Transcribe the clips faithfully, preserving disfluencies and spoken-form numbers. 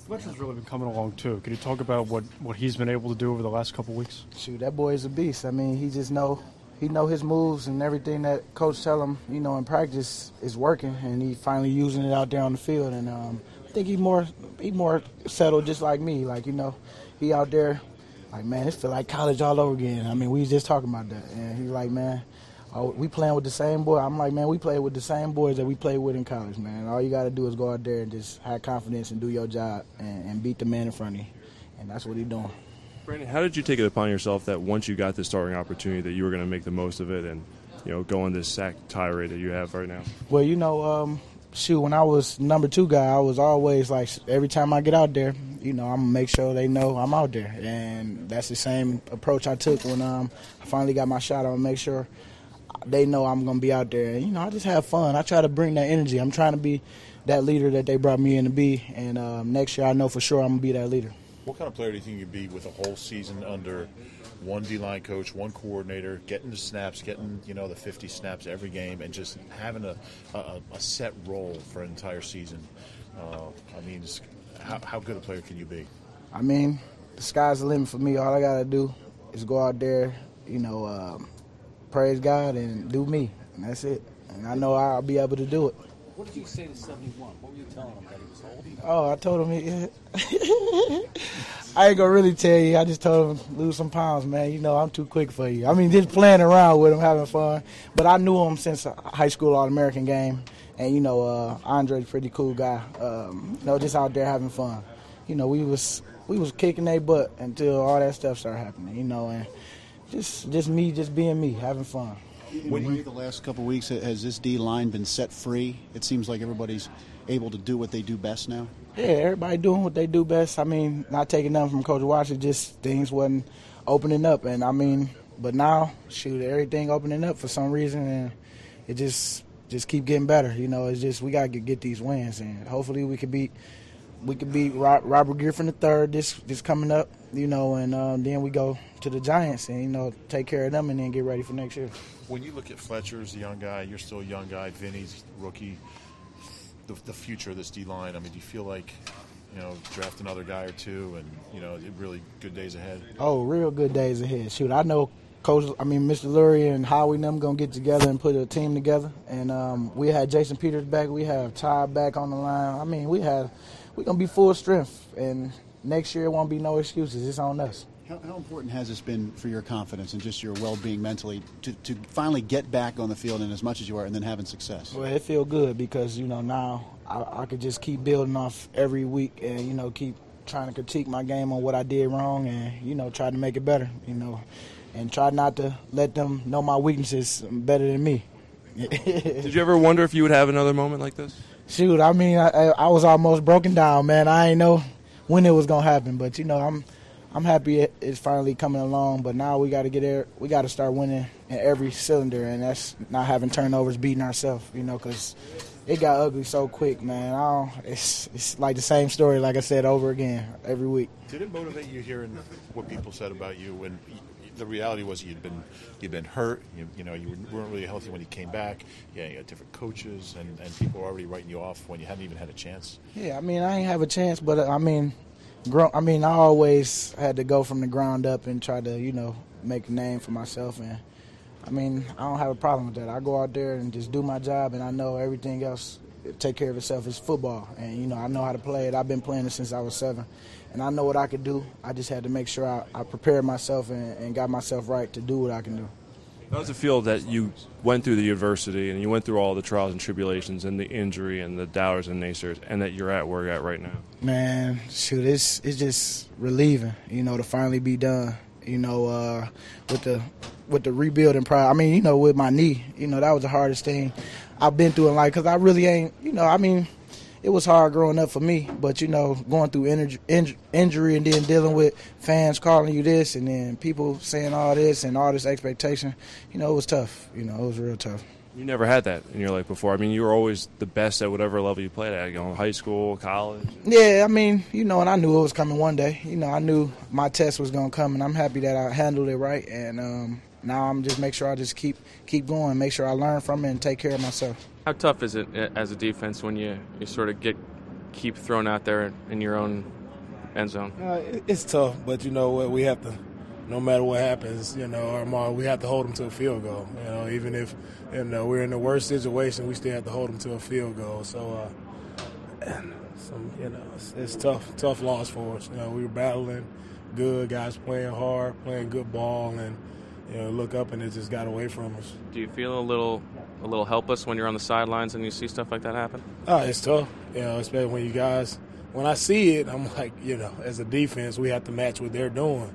Fletcher's really been coming along too. Can you talk about what, what he's been able to do over the last couple of weeks? Shoot, that boy is a beast. I mean, he just know he know his moves and everything that coach tell him, you know, in practice is working, and he finally using it out there on the field. And um, I think he more he more settled, just like me. Like, you know, he out there like, man, it feel like college all over again. I mean, we was just talking about that, and he's like, man, oh, we playing with the same boy. I'm like, man, we play with the same boys that we played with in college, man. All you got to do is go out there and just have confidence and do your job and, and beat the man in front of you, and that's what he's doing. Brandon, how did you take it upon yourself that once you got this starting opportunity that you were going to make the most of it and, you know, go on this sack tirade that you have right now? Well, you know, um, shoot, when I was number two guy, I was always like, every time I get out there, you know, I'm going to make sure they know I'm out there. And that's the same approach I took when um, I finally got my shot. I'm going to make sure they know I'm going to be out there. And, you know, I just have fun. I try to bring that energy. I'm trying to be that leader that they brought me in to be. And um, next year I know for sure I'm going to be that leader. What kind of player do you think you'd be with a whole season under one D-line coach, one coordinator, getting the snaps, getting, you know, the fifty snaps every game, and just having a, a, a set role for an entire season? Uh, I mean, just how, how good a player can you be? I mean, the sky's the limit for me. All I got to do is go out there, you know, um, praise God and do me, and that's it. And I know I'll be able to do it. What did you say to seventy-one? What were you telling him, that he was old? Oh, I told him he, I ain't gonna really tell you. I just told him lose some pounds, man. You know I'm too quick for you. I mean, just playing around with him, having fun. But I knew him since a high school All-American game, and you know uh, Andre's a pretty cool guy. Um, you know, just out there having fun. You know, we was we was kicking their butt until all that stuff started happening. You know, and just just me, just being me, having fun. In a way, the last couple of weeks, has this D-line been set free? It seems like everybody's able to do what they do best now. Yeah, everybody doing what they do best. I mean, not taking nothing from Coach Watts, just things wasn't opening up. And, I mean, but now, shoot, everything opening up for some reason, and it just just keep getting better. You know, it's just we got to get these wins, and hopefully we could beat we could beat Robert Griffin the third this this coming up, you know, and um, then we go to the Giants and, you know, take care of them and then get ready for next year. When you look at Fletcher as a young guy, you're still a young guy, Vinny's rookie, the, the future of this D-line, I mean, do you feel like, you know, draft another guy or two and, you know, really good days ahead? Oh, real good days ahead. Shoot, I know Coach, I mean, Mister Lurie and Howie and them going to get together and put a team together. And um, we had Jason Peters back. We have Ty back on the line. I mean, we have, we're going to be full strength. And next year it won't be no excuses. It's on us. How, how important has this been for your confidence and just your well-being mentally to, to finally get back on the field and as much as you are and then having success? Well, it feels good because, you know, now I, I could just keep building off every week and, you know, keep trying to critique my game on what I did wrong and, you know, try to make it better, you know, and try not to let them know my weaknesses better than me. Did you ever wonder if you would have another moment like this? Shoot, I mean, I, I was almost broken down, man. I didn't know when it was going to happen, but, you know, I'm – I'm happy it's finally coming along, but now we got to get there. We got to start winning in every cylinder, and that's not having turnovers, beating ourselves, you know, because it got ugly so quick, man. I don't, it's it's like the same story, like I said, over again every week. Did it motivate you hearing what people said about you when the reality was you'd been you'd been hurt, you, you know, you weren't really healthy when you came back, yeah, you had different coaches, and, and people were already writing you off when you hadn't even had a chance? Yeah, I mean, I ain't have a chance, but, uh, I mean – I mean, I always had to go from the ground up and try to, you know, make a name for myself. And, I mean, I don't have a problem with that. I go out there and just do my job, and I know everything else take care of itself. It's football. And, you know, I know how to play it. I've been playing it since I was seven. And I know what I could do. I just had to make sure I, I prepared myself and, and got myself right to do what I can do. How does it feel that you went through the adversity and you went through all the trials and tribulations and the injury and the doubters and naysayers, and that you're at where you're at right now? Man, shoot, it's it's just relieving, you know, to finally be done. You know, uh, with the with the rebuilding process. I mean, you know, with my knee, you know, that was the hardest thing I've been through in life because I really ain't, you know, I mean, it was hard growing up for me, but, you know, going through inj- inj- injury and then dealing with fans calling you this and then people saying all this and all this expectation, you know, it was tough. You know, it was real tough. You never had that in your life before. I mean, you were always the best at whatever level you played at, you know, high school, college. Yeah, I mean, you know, and I knew it was coming one day. You know, I knew my test was going to come, and I'm happy that I handled it right. And um, now I'm just make sure I just keep keep going, make sure I learn from it and take care of myself. How tough is it as a defense when you, you sort of get keep throwing out there in your own end zone? Uh, it- it's tough, but you know what? We have to, no matter what happens, you know, Armand, we have to hold them to a field goal. You know, even if you know we're in the worst situation, we still have to hold them to a field goal. So, uh, some, you know, it's, it's tough, tough loss for us. You know, we were battling good, guys playing hard, playing good ball, and you know, look up and it just got away from us. Do you feel a little a little helpless when you're on the sidelines and you see stuff like that happen? Oh, it's tough, you know, especially when you guys. When I see it, I'm like, you know, as a defense, we have to match what they're doing,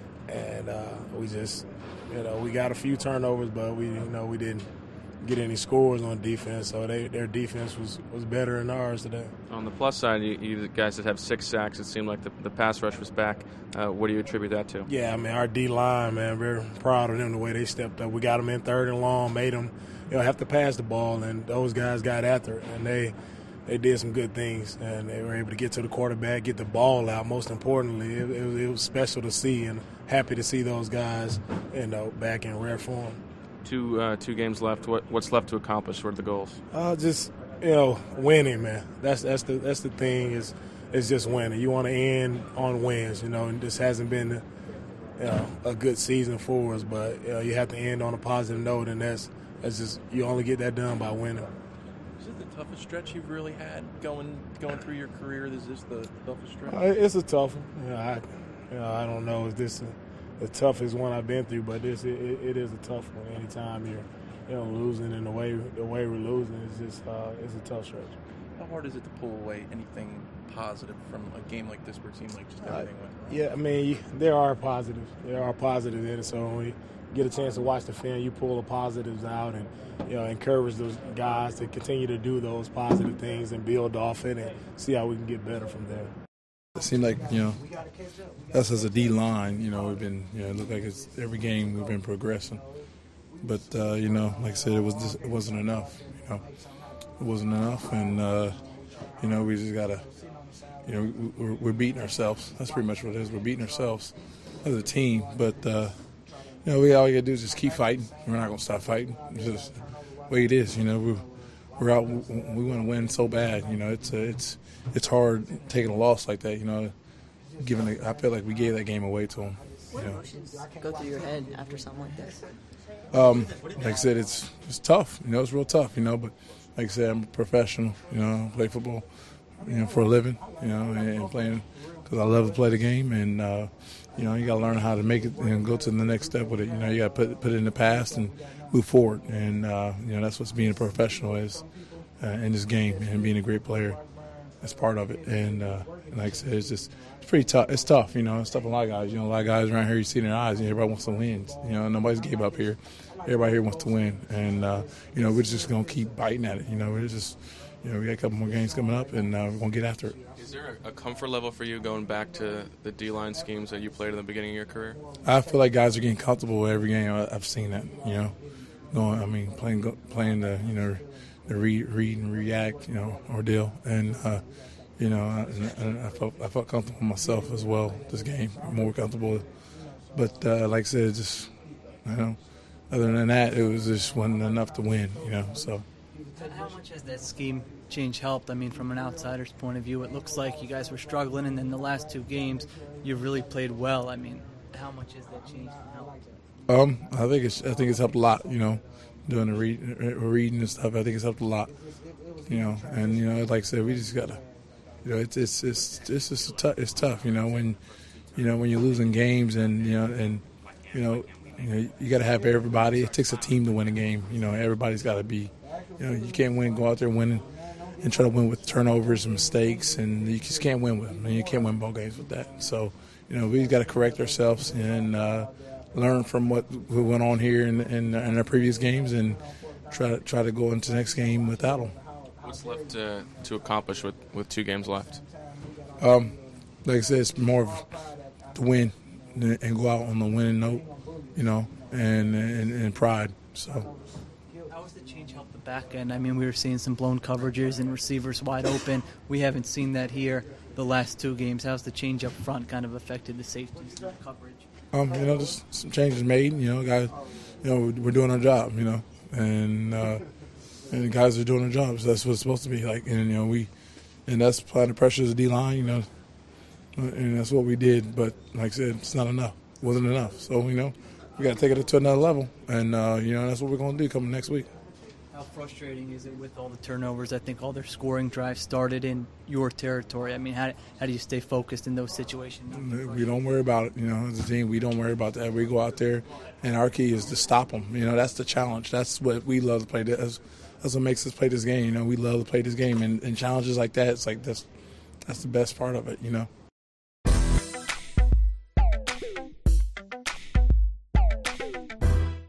and uh, we just, you know, we got a few turnovers, but we, you know, we didn't get any scores on defense, so they, their defense was, was better than ours today. On the plus side, you, you guys that have six sacks, it seemed like the, the pass rush was back. Uh, what do you attribute that to? Yeah, I mean, our D-line, man, we're proud of them the way they stepped up. We got them in third and long, made them, you know, have to pass the ball, and those guys got after it, and they they did some good things, and they were able to get to the quarterback, get the ball out. Most importantly, it, it, was, it was special to see, and happy to see those guys, you know, back in rare form. Two uh, two games left. What what's left to accomplish? What are the goals? Uh, just you know, winning, man. That's that's the that's the thing is is just winning. You want to end on wins, you know. And this hasn't been, you know, a good season for us, but you know, you have to end on a positive note, and that's that's just you only get that done by winning. Is it the toughest stretch you've really had going going through your career? Is this the toughest stretch? Uh, it's a tough one. You know, I you know, I don't know if this. Uh, the toughest one I've been through, but this it, it is a tough one. Anytime you're, you know, losing in the way the way we're losing, it's just uh, it's a tough stretch. How hard is it to pull away anything positive from a game like this, where it seems like just everything went wrong? Yeah, I mean, there are positives. There are positives in it. So when you get a chance to watch the film, you pull the positives out and you know encourage those guys to continue to do those positive things and build off it and see how we can get better from there. It seemed like, you know, us as a D-line, you know, we've been, you know, it looked like it's every game we've been progressing. But, uh, you know, like I said, it, was just, it wasn't enough, you know. It wasn't enough, and, uh, you know, we just got to, you know, we're, we're beating ourselves. That's pretty much what it is. We're beating ourselves as a team. But, uh, you know, we all we got to do is just keep fighting. We're not going to stop fighting. It's just the way it is, you know. We're, we're out. We want to win so bad, you know. It's uh, it's it's hard taking a loss like that, you know. Given the, I feel like we gave that game away to them. What you know. emotions go through your head after something like this? Um, like I said, it's it's tough. You know, it's real tough. You know, but like I said, I'm a professional. You know, I play football, you know, for a living. You know, and, and playing because I love to play the game, and uh, you know, you got to learn how to make it and go to the next step with it. You know, you got to put put it in the past and move forward, and uh, you know, that's what being a professional is uh, in this game, and being a great player. That's part of it, and, uh, and like I said, it's just it's pretty tough. It's tough, you know. It's tough for a lot of guys. You know, a lot of guys around here, you see in their eyes, and everybody wants to win. You know, nobody's gave up here. Everybody here wants to win, and uh, you know, we're just gonna keep biting at it. You know, we're just, you know, we got a couple more games coming up, and uh, we're gonna get after it. Is there a comfort level for you going back to the D-line schemes that you played in the beginning of your career? I feel like guys are getting comfortable with every game. I've seen that. You know, going. I mean, playing playing the you know. the read, read and react, you know, ordeal. And, uh, you know, I, I, felt, I felt comfortable myself as well this game, more comfortable. But uh, like I said, just, you know, other than that, it was just wasn't enough to win, you know, so. How much has that scheme change helped? I mean, from an outsider's point of view, it looks like you guys were struggling, and then the last two games, you've really played well. I mean, how much has that changed and helped? Um, I think it's I think it's helped a lot, you know. Doing the read, reading and stuff, I think it's helped a lot, you know. And you know, like I said, we just gotta, you know, it's it's it's it's just tough. It's tough, you know, when, you know, when you're losing games and you know and you know, you know, you gotta have everybody. It takes a team to win a game. You know, everybody's got to be, you know, you can't win, go out there winning, and try to win with turnovers and mistakes, and you just can't win with them. And you can't win ball games with that. So, you know, we've got to correct ourselves and. Uh, learn from what went on here in, in, in our previous games and try to try to go into the next game without them. What's left to, to accomplish with, with two games left? Um, like I said, it's more of to win and go out on the winning note, you know, and and, and pride. So. How has the change helped the back end? I mean, we were seeing some blown coverages and receivers wide open. We haven't seen that here the last two games. How's the change up front kind of affected the safeties and the coverage? Um, you know, just some changes made. You know, guys, you know, we're doing our job. You know, and uh, and the guys are doing their jobs. That's what it's supposed to be like. And you know, we, and that's applying the pressure to the D-line, you know, and that's what we did. But like I said, it's not enough. It wasn't enough. So, you know, we got to take it to another level, and, uh, you know, that's what we're going to do coming next week. How frustrating is it with all the turnovers? I think all their scoring drives started in your territory. I mean, how, how do you stay focused in those situations? We don't worry about it, you know, as a team. We don't worry about that. We go out there, and our key is to stop them. You know, that's the challenge. That's what we love to play. That's, that's what makes us play this game. You know, we love to play this game, and, and challenges like that, it's like that's, that's the best part of it, you know.